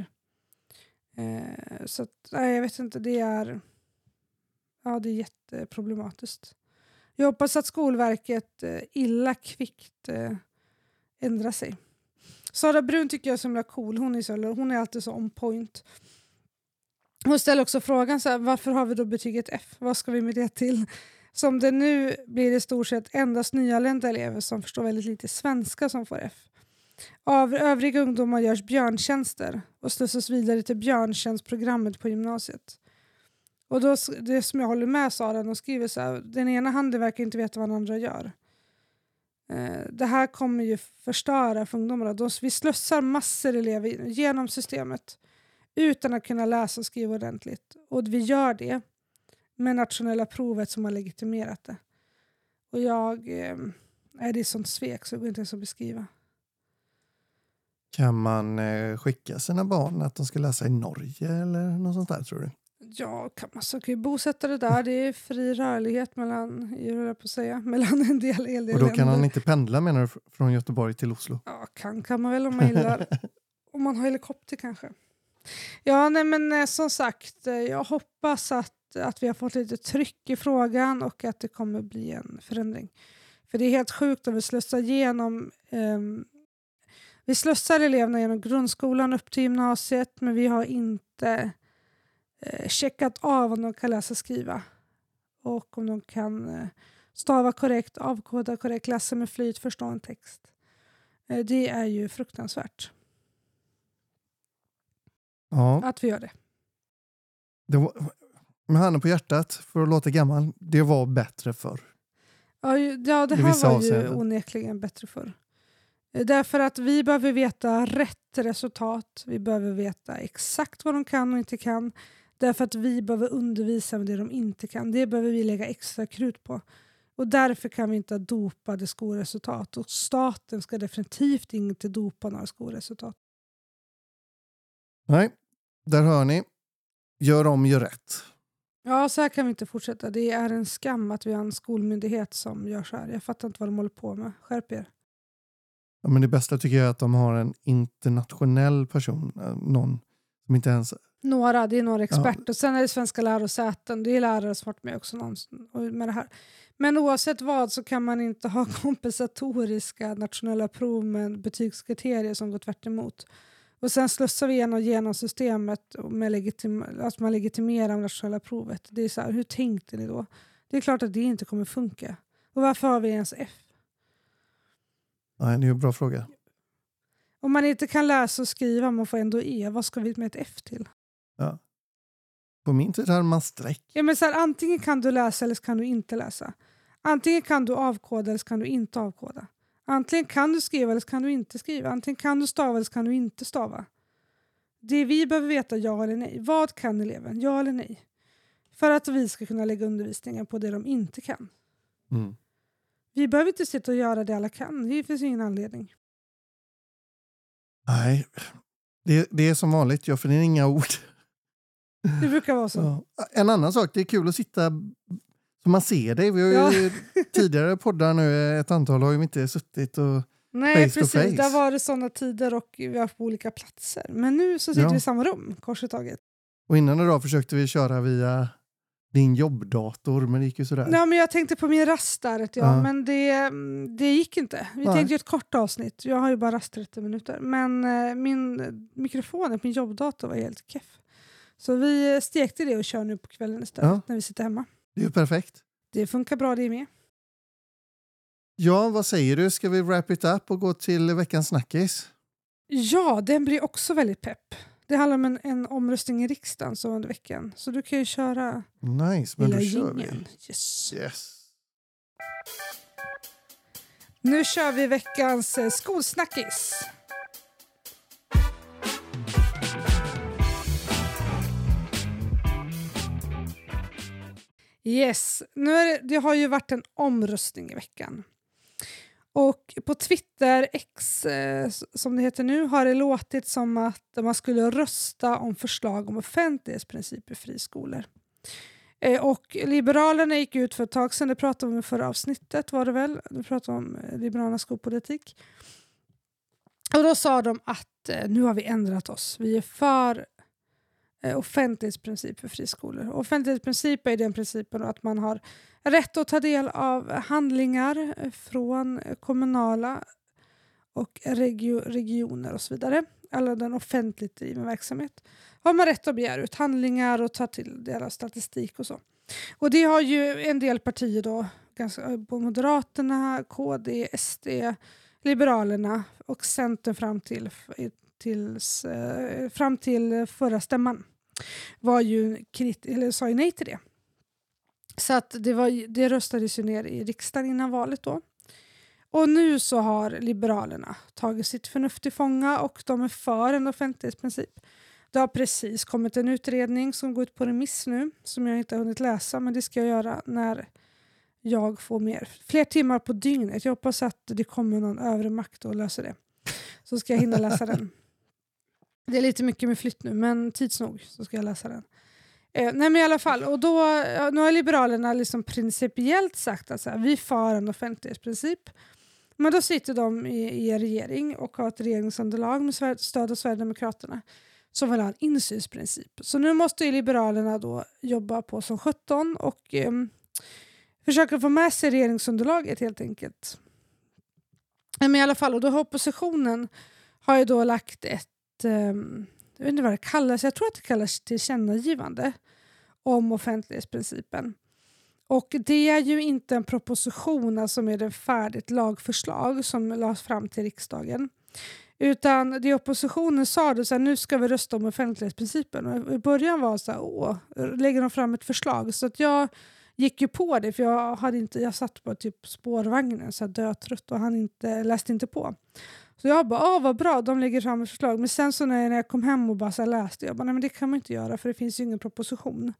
Så att, nej, jag vet inte, det är jätteproblematiskt. Jag hoppas att Skolverket illa kvickt ändrar sig. Sara Brun tycker jag är så himla cool. Hon är alltid så on point. Hon ställer också frågan så här, varför har vi då betyget F? Vad ska vi med det till? Som det nu blir det i stort sett endast nyanlända elever som förstår väldigt lite svenska som får F. Av övriga ungdomar görs björntjänster och slussas vidare till björntjänstprogrammet på gymnasiet. Och då, det som jag håller med Sara, de skriver så här, den ena handen verkar inte veta vad den andra gör. Det här kommer ju förstöra för ungdomarna. Vi slussar massor elever genom systemet utan att kunna läsa och skriva ordentligt. Och vi gör det med nationella provet som har legitimerat det. Och det är sånt svek så det går inte ens att beskriva. Kan man skicka sina barn att de ska läsa i Norge eller något sånt där, tror du? Ja, kan man så kan ju bosätta det där. Det är fri rörlighet mellan en del länder. Och då kan han inte pendla, menar du, från Göteborg till Oslo? Ja, kan man väl om man gillar. Om man har helikopter kanske. Ja, nej men som sagt, jag hoppas att vi har fått lite tryck i frågan och att det kommer bli en förändring. För det är helt sjukt om vi slussar igenom vi slussar eleverna genom grundskolan upp till gymnasiet, men vi har inte checkat av om de kan läsa och skriva. Och om de kan stava korrekt, avkoda korrekt, läsa med flyt, förstå en text. Det är ju fruktansvärt. Ja. Att vi gör det. Med handen på hjärtat, för att låta gammal, det var bättre förr. Ja, det här var ju onekligen bättre förr. Därför att vi behöver veta rätt resultat. Vi behöver veta exakt vad de kan och inte kan. Därför att vi behöver undervisa med det de inte kan. Det behöver vi lägga extra krut på. Och därför kan vi inte ha dopade skolresultat. Och staten ska definitivt inte dopa några skolresultat. Nej, där hör ni. Gör om, gör rätt. Ja, så här kan vi inte fortsätta. Det är en skam att vi har en skolmyndighet som gör så här. Jag fattar inte vad de håller på med. Skärp er. Ja, men det bästa tycker jag är att de har en internationell person. Någon som inte ens... Det är några experter. Ja. Och sen är det svenska lärosäten. Det är lärare som varit med också med det här. Men oavsett vad så kan man inte ha kompensatoriska nationella prov med betygskriterier som går tvärt emot. Och sen slussar vi genom systemet med att man legitimerar nationella provet. Det är så här, hur tänkte ni då? Det är klart att det inte kommer funka. Och varför har vi ens F? Nej, det är en bra fråga. Om man inte kan läsa och skriva, man får ändå E. Vad ska vi med ett F till? Ja. På min tid hade man streck. Ja, men så här, antingen kan du läsa eller så kan du inte läsa. Antingen kan du avkoda eller så kan du inte avkoda. Antingen kan du skriva eller så kan du inte skriva. Antingen kan du stava eller så kan du inte stava. Det vi behöver veta ja eller nej. Vad kan eleven? Ja eller nej? För att vi ska kunna lägga undervisningen på det de inte kan. Mm. Vi behöver inte sitta och göra det alla kan. Det finns ingen anledning. Nej, det är som vanligt. Jag finner inga ord. Det brukar vara så. Ja. En annan sak, det är kul att sitta så man ser dig. Vi har ju tidigare poddar nu, ett antal har ju inte suttit och nej, face precis. to face. Där var det sådana tider och vi har på olika platser. Men nu så sitter vi i samma rum, kors i taget. Och innan idag försökte vi köra via din jobbdator, men det gick ju sådär. Nej, men jag tänkte på min rast där, men det gick inte. Vi tänkte ju ett kort avsnitt. Jag har ju bara rast 30 minuter. Men min mikrofon på min jobbdator var helt keff. Så vi stekte det och kör nu på kvällen istället när vi sitter hemma. Det är ju perfekt. Det funkar bra det med. Ja, vad säger du? Ska vi wrap it up och gå till veckans snackis? Ja, den blir också väldigt pepp. Det handlar om en omröstning i riksdagen så under veckan. Så du kan ju köra nice, men då kör vi. Yes. Nu kör vi veckans skolsnackis. Yes, det har ju varit en omröstning i veckan. Och på Twitter, X som det heter nu, har det låtit som att man skulle rösta om förslag om offentlighetsprincip i friskolor. Och Liberalerna gick ut för ett tag sedan, det pratade vi om i förra avsnittet var det väl, vi pratade om Liberalernas skolpolitik. Och då sa de att nu har vi ändrat oss, vi är för offentlighetsprincip för friskolor. Offentlighetsprincip är den principen att man har rätt att ta del av handlingar från kommunala och regioner och så vidare. Eller den offentligt driven verksamhet. Har man rätt att begära ut handlingar och ta till del av statistik och så. Och det har ju en del partier då, på Moderaterna, KD, SD, Liberalerna och Centern fram till förra stämman sa ju nej till det. Så att det röstades ju ner i riksdagen innan valet då. Och nu så har Liberalerna tagit sitt förnuft till fånga och de är för en offentlighetsprincip. Det har precis kommit en utredning som går ut på remiss nu som jag inte har hunnit läsa, men det ska jag göra när jag får fler timmar på dygnet. Jag hoppas att det kommer någon övre makt och löser det. Så ska jag hinna läsa den. Det är lite mycket med flytt nu, men tids nog så ska jag läsa den. Nej men i alla fall, och då nu har Liberalerna liksom principiellt sagt att så här, vi för en offentlighetsprincip. Men då sitter de i en regering och har ett regeringsunderlag med stöd av Sverigedemokraterna som vill ha en insynsprincip. Så nu måste ju Liberalerna då jobba på som 17 och försöka få med sig regeringsunderlaget helt enkelt. Men i alla fall, och då har oppositionen har ju då lagt ett jag vet inte vad det kallas, jag tror att det kallas tillkännagivande om offentlighetsprincipen. Och det är ju inte en proposition, alltså med ett färdigt lagförslag som lades fram till riksdagen. Utan det oppositionen sa då så här, nu ska vi rösta om offentlighetsprincipen. Och i början var så här, lägger de fram ett förslag. Så att jag gick ju på det, för jag satt på typ spårvagnen så här dötrött och läste inte på. Så jag bara, vad bra, de lägger fram ett förslag. Men sen så när jag kom hem och bara så läste, jag bara, nej men det kan man inte göra för det finns ju ingen proposition.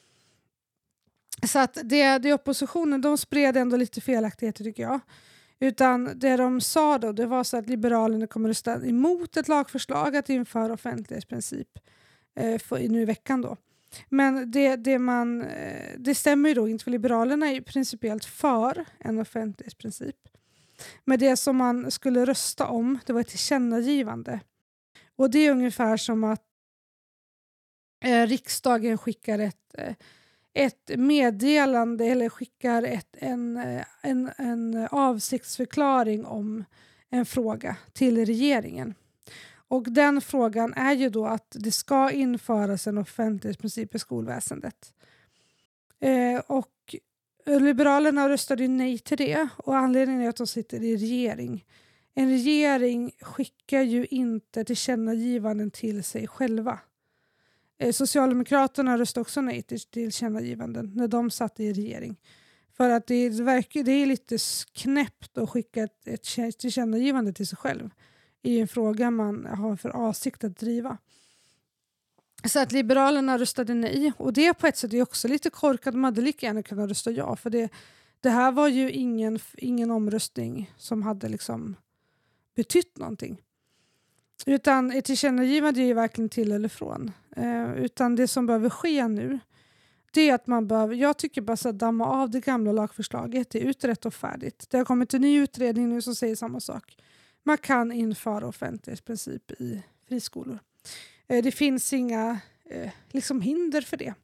Så att det oppositionen, de spred ändå lite felaktigheter tycker jag. Utan det de sa då, det var så att Liberalerna kommer att rösta emot ett lagförslag att införa offentlighetsprincip nu i veckan då. Men det stämmer ju då inte, för Liberalerna är ju principiellt för en offentlighetsprincip. Men det som man skulle rösta om, det var ett tillkännagivande. Och det är ungefär som att riksdagen skickar ett meddelande eller skickar en avsiktsförklaring om en fråga till regeringen. Och den frågan är ju då att det ska införas en offentlighetsprincip i skolväsendet. Och Liberalerna röstade ju nej till det, och anledningen är att de sitter i regering. En regering skickar ju inte tillkännagivanden till sig själva. Socialdemokraterna röstade också nej till tillkännagivanden när de satt i regering. För att det är lite knäppt att skicka ett tillkännagivande till sig själv i en fråga man har för avsikt att driva. Så att Liberalerna röstade nej, och det på ett sätt är också lite korkat. De hade lika gärna kunnat rösta ja, för det här var ju ingen omröstning som hade liksom betytt någonting. Utan ett tillkännagivande är ju verkligen till eller från. Utan det som behöver ske nu, det är att jag tycker bara så damma av det gamla lagförslaget. Det är utrett och färdigt. Det har kommit en ny utredning nu som säger samma sak. Man kan införa offentlighetsprincip i friskolor. Det finns inga hinder för det.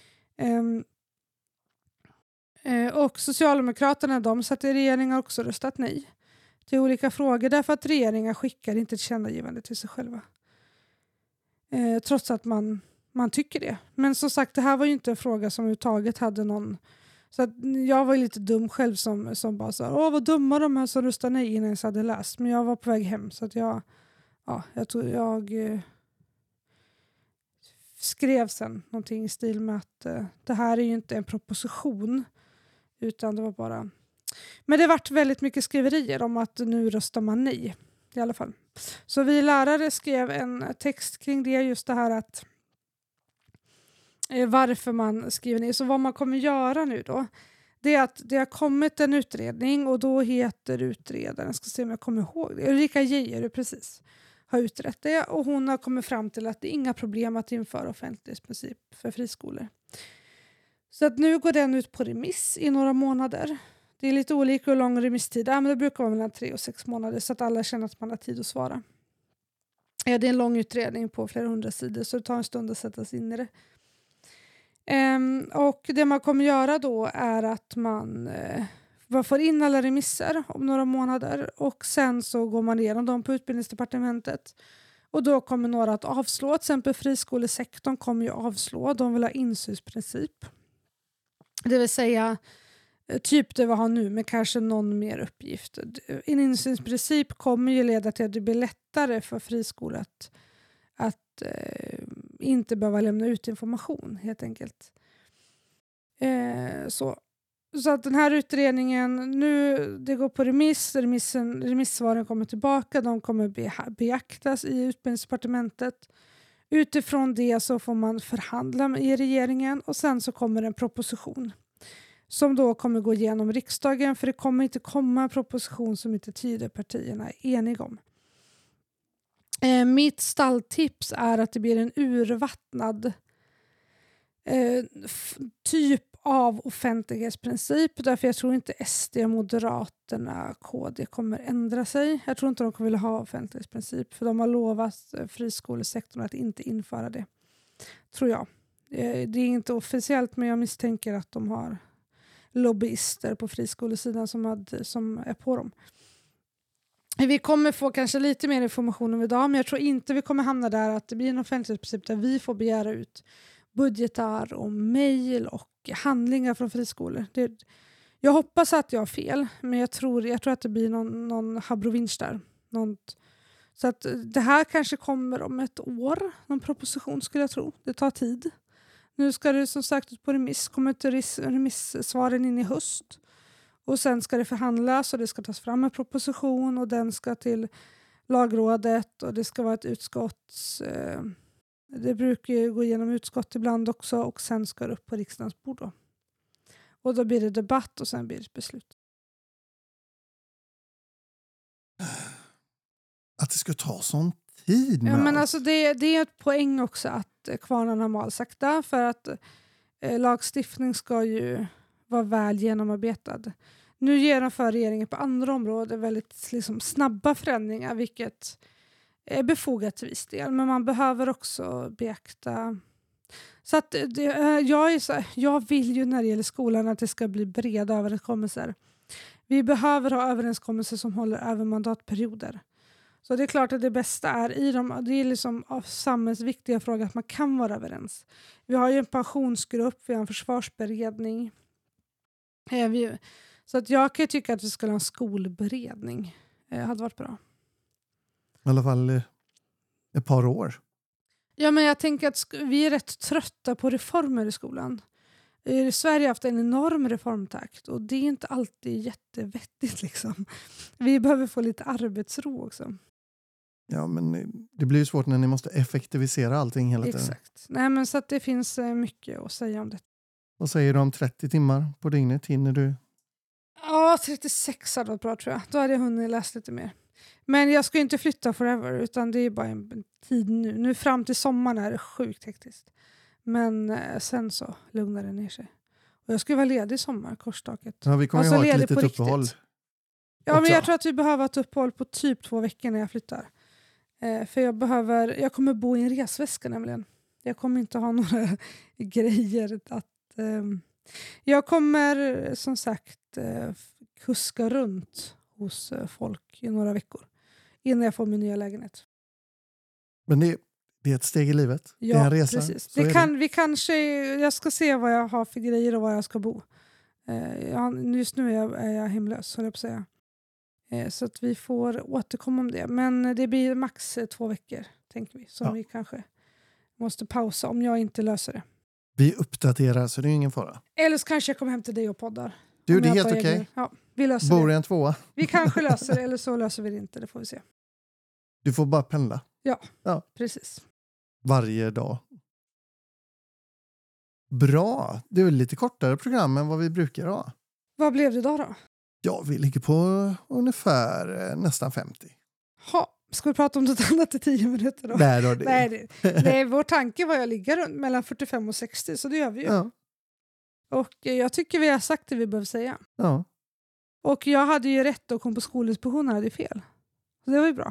Och Socialdemokraterna, de satt i regeringen, har också röstat nej till olika frågor därför att regeringen skickar inte tillkännagivande till sig själva. Trots att man tycker det. Men som sagt, det här var ju inte en fråga som överhuvudtaget hade någon. Så att jag var lite dum själv som bara sa, vad dumma de här som röstade nej innan jag hade läst. Men jag var på väg hem så att jag skrev sen någonting i stil med att det här är ju inte en proposition, utan det var bara. Men det varit väldigt mycket skriverier om att nu röstar man nej i alla fall. Så vi lärare skrev en text kring det, just det här att varför man skriver ner. Så vad man kommer göra nu då, det är att det har kommit en utredning och då heter utredaren, ska se om jag kommer ihåg det, Ulrika Geijer precis har utrett det och hon har kommit fram till att det är inga problem att införa offentlighetsprincip för friskolor. Så att nu går den ut på remiss i några månader. Det är lite olika hur lång remisstid är, men det brukar vara mellan 3 och 6 månader så att alla känner att man har tid att svara. Ja, det är en lång utredning på flera 100 sidor så det tar en stund att sätta sig in i det. Och det man kommer göra då är att man får in alla remisser om några månader och sen så går man igenom dem på Utbildningsdepartementet och då kommer några att avslå, till exempel friskolesektorn kommer ju avslå, de vill ha insynsprincip. Det vill säga typ det vi har nu med kanske någon mer uppgift. En insynsprincip kommer ju leda till att det blir lättare för friskolor att inte behöva lämna ut information helt enkelt. Så att den här utredningen nu, det går på remiss, remissvaren kommer tillbaka, de kommer beaktas i Utbildningsdepartementet. Utifrån det så får man förhandla i regeringen och sen så kommer en proposition som då kommer gå igenom riksdagen, för det kommer inte komma en proposition som inte Tidöpartierna är eniga om. Mitt stalltips är att det blir en urvattnad typ av offentlighetsprincip, därför jag tror inte SD, Moderaterna, KD kommer ändra sig. Jag tror inte de kommer vilja ha offentlighetsprincip, för de har lovat friskolesektorn att inte införa det. Tror jag. Det är inte officiellt, men jag misstänker att de har lobbyister på friskolesidan som är på dem. Vi kommer få kanske lite mer information om idag, men jag tror inte vi kommer hamna där att det blir en offentlighetsprincip där vi får begära ut budgetar och mejl och handlingar från friskolor. Jag hoppas att jag har fel, men jag tror att det blir någon habrovinsch där. Så att det här kanske kommer om ett år, någon proposition skulle jag tro. Det tar tid. Nu ska det som sagt ut på remiss, kommer till remissvaren in i höst. Och sen ska det förhandlas och det ska tas fram en proposition och den ska till lagrådet och det ska vara ett utskotts... Det brukar ju gå igenom utskott ibland också och sen ska det upp på riksdagens bord då. Och då blir det debatt och sen blir det ett beslut. Att det ska ta sån tid med men allt. alltså det är ett poäng också att kvarnarna mal sakta, för att lagstiftning ska ju vara väl genomarbetad. Nu genomför regeringen på andra områden väldigt liksom, snabba förändringar, vilket är befogat till viss del, men man behöver också beakta. Så att jag vill ju när det gäller skolan att det ska bli breda överenskommelser. Vi behöver ha överenskommelser som håller över mandatperioder. Så det är klart att det bästa är det är liksom av samhällsviktiga frågor att man kan vara överens. Vi har ju en pensionsgrupp, vi har en försvarsberedning. Så att jag kan tycka att vi ska ha en skolberedning. Det hade varit bra. I alla fall ett par år. Ja, men jag tänker att vi är rätt trötta på reformer i skolan. Sverige har haft en enorm reformtakt och det är inte alltid jättevettigt liksom. Vi behöver få lite arbetsro också. Ja, men det blir ju svårt när ni måste effektivisera allting hela tiden. Exakt. Nej, men så att det finns mycket att säga om det. Vad säger du om 30 timmar på dygnet? Hinner du? Ja, 36 hade varit bra tror jag. Då hade jag hunnit läsa lite mer. Men jag ska inte flytta forever utan det är bara en tid nu. Nu fram till sommaren är det sjukt hektiskt. Men sen så lugnar det ner sig. Och jag ska vara ledig i sommar, korstaket. Ja, vi kommer alltså, ju ha ett litet uppehåll. Ja, men jag tror att vi behöver ett uppehåll på typ 2 veckor när jag flyttar. För jag kommer bo i en resväska nämligen. Jag kommer inte ha några grejer jag kommer som sagt kuska runt hos folk i några veckor innan jag får min nya lägenhet. Men det är ett steg i livet. Ja, det är en resa. Precis. Jag ska se vad jag har för grejer och var jag ska bo. Just nu är jag hemlös, håller jag på att säga. Så att vi får återkomma om det. Men det blir max 2 veckor, tänker vi. Som vi kanske måste pausa om jag inte löser det. Vi uppdaterar så det är ingen fara. Eller så kanske jag kommer hem till dig och poddar. Du, det är helt okej. Ja, vi löser Bor det. i en 2. Vi kanske löser det eller så löser vi det inte. Det får vi se. Du får bara pendla. Ja. Precis. Varje dag. Bra. Det är väl lite kortare program än vad vi brukar ha. Vad blev det idag då? Ja, vi ligger på ungefär nästan 50. Ska vi prata om något annat i 10 minuter då? Nej, då, Nej, vår tanke var att ligga runt mellan 45 och 60, så det gör vi ju. Ja. Och jag tycker vi har sagt det vi behöver säga. Ja. Och jag hade ju rätt och kom på Skolinspektionen hade fel. Så det var ju bra.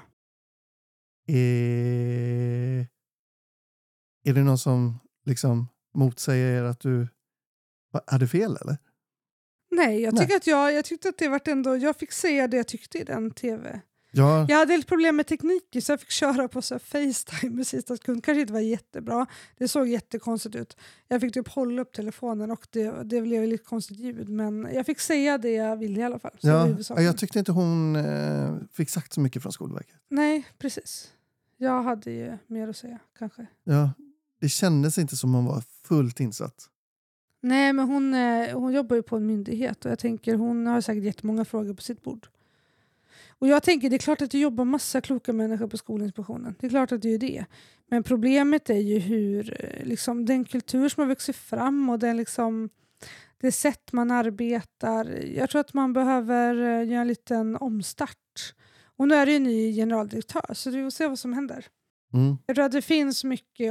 Är det någon som liksom motsäger att du hade fel eller? Nej, jag tyckte att det var ändå... Jag fick säga det jag tyckte i den tv. Ja. Jag hade lite problem med tekniken så jag fick köra på så FaceTime med sista sekund. Kanske inte var jättebra. Det såg jättekonstigt ut. Jag fick typ hålla upp telefonen och det blev lite konstigt ljud. Men jag fick säga det jag ville i alla fall. Jag tyckte inte hon fick sagt så mycket från Skolverket. Nej, precis. Jag hade ju mer att säga kanske. Ja, det kändes inte som hon var fullt insatt. Nej, men hon jobbar ju på en myndighet och jag tänker hon har säkert jättemånga frågor på sitt bord. Och jag tänker, det är klart att det jobbar massa kloka människor på Skolinspektionen. Det är klart att det är det. Men problemet är ju hur liksom, den kultur som har vuxit fram och den, liksom, det sätt man arbetar. Jag tror att man behöver göra en liten omstart. Och nu är det ju en ny generaldirektör så vi får se vad som händer. Mm. Jag tror att det finns mycket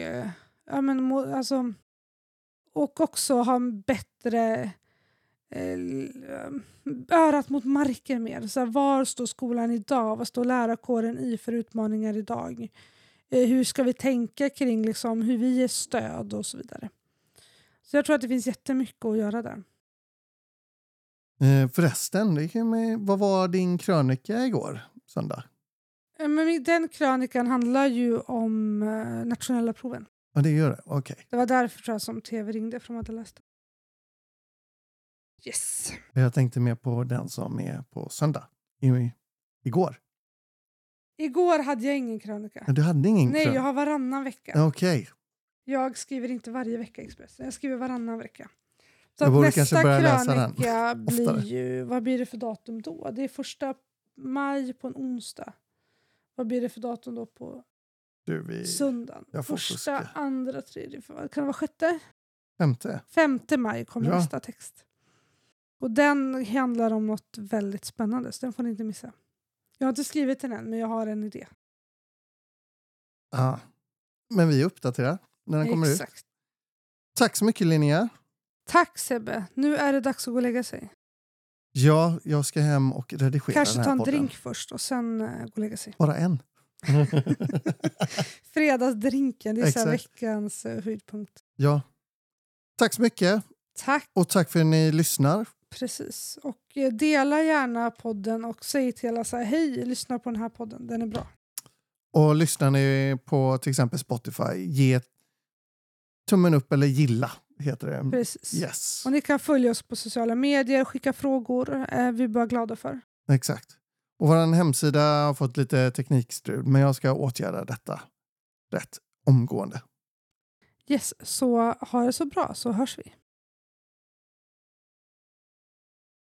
och också ha en bättre örat mot marken mer. Så här, var står skolan idag? Vad står lärarkåren i för utmaningar idag? Hur ska vi tänka kring liksom, hur vi ger stöd och så vidare. Så jag tror att det finns jättemycket att göra där. Förresten, vad var din krönika igår, söndag? Men den krönikan handlar ju om nationella proven. Ja, det gör det. Okej. Det var därför tror jag som tv ringde från att jag läste. Yes. Jag tänkte mer på den som är på söndag. Igår. Igår hade jag ingen krönika. Du hade ingen Nej, krönika? jag har varannan vecka. Okej. Jag skriver inte varje vecka Expressen. Jag skriver varannan vecka. Så jag att borde nästa kanske börja läsa krönika den blir ju... Vad blir det för datum då? Det är 1 maj på en onsdag. Vad blir det för datum då på söndagen? Jag får 1, fuska. 2, 3, 4... Kan det vara 6? 5 maj kommer nästa text. Och den handlar om något väldigt spännande. Så den får ni inte missa. Jag har inte skrivit den än, men jag har en idé. Ja. Men vi uppdaterar när den kommer ut. Exakt. Tack så mycket, Linnea. Tack Sebbe. Nu är det dags att gå och lägga sig. Ja, jag ska hem och redigera kanske den här ta en podden. drink först och sen gå och lägga sig. Bara en. Fredagsdrinken, det är så här Exakt. veckans höjdpunkt. Ja. Tack så mycket. Tack. Och tack för att ni lyssnar. Precis. Och dela gärna podden och säg till alla så här, hej, lyssna på den här podden, den är bra. Och lyssnar ni på till exempel Spotify, ge tummen upp eller gilla heter det. Precis. Yes. Och ni kan följa oss på sociala medier, skicka frågor, vi är bara glada för. Exakt. Och vår hemsida har fått lite teknikstrul, men jag ska åtgärda detta rätt omgående. Yes, så ha det så bra så hörs vi.